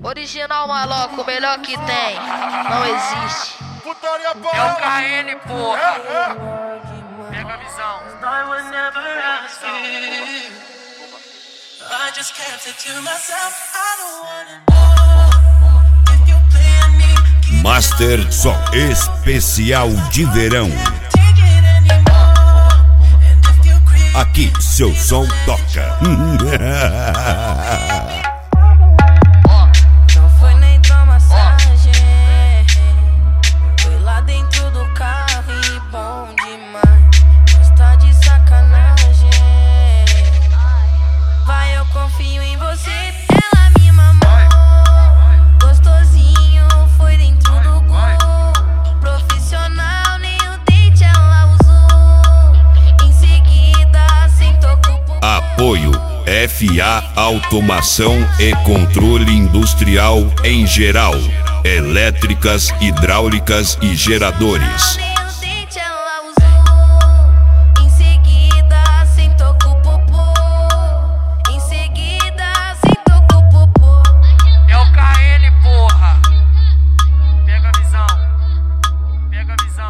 Original maloco, o melhor que tem. Não existe. É o KN, porra. Pega a visão. Master Som especial de verão. Aqui seu som toca. Não foi na hidromassagem, foi lá dentro do carro e bom demais. Mas tá de sacanagem. Vai, eu confio em você. Ela me mamou, gostosinho, foi dentro do gol. Profissional, nem o dente ela usou. Em seguida, sentou com o Apoio FA Automação e Controle Industrial em geral. Elétricas, hidráulicas e geradores. nem o dente ela usou. Em seguida, sentou com o popô. Em seguida, sentou com o popô. É o KN, porra. Pega a visão. Pega a visão.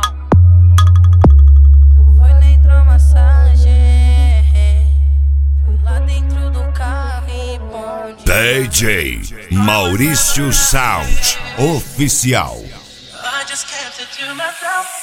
Foi na hidromassagem, foi lá dentro do carro e bom demais. DJ Maurício Sound Oficial. I just kept it to myself.